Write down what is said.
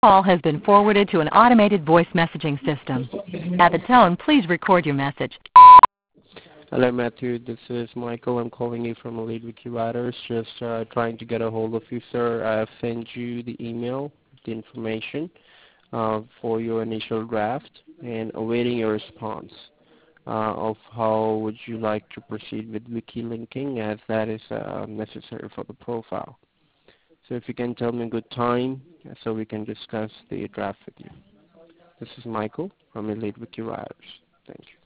Call has been forwarded to an automated voice messaging system. At the tone, please record your message. Hello, Matthew. This is Michael. I'm calling you from Elite Wiki Writers. Just trying to get a hold of you, sir. I've sent you the email, the information for your initial draft, and awaiting your response of how would you like to proceed with wiki linking, as that is necessary for the profile. So if you can tell me a good time so we can discuss the draft with you. This is Michael from Elite Wiki Writers. Thank you.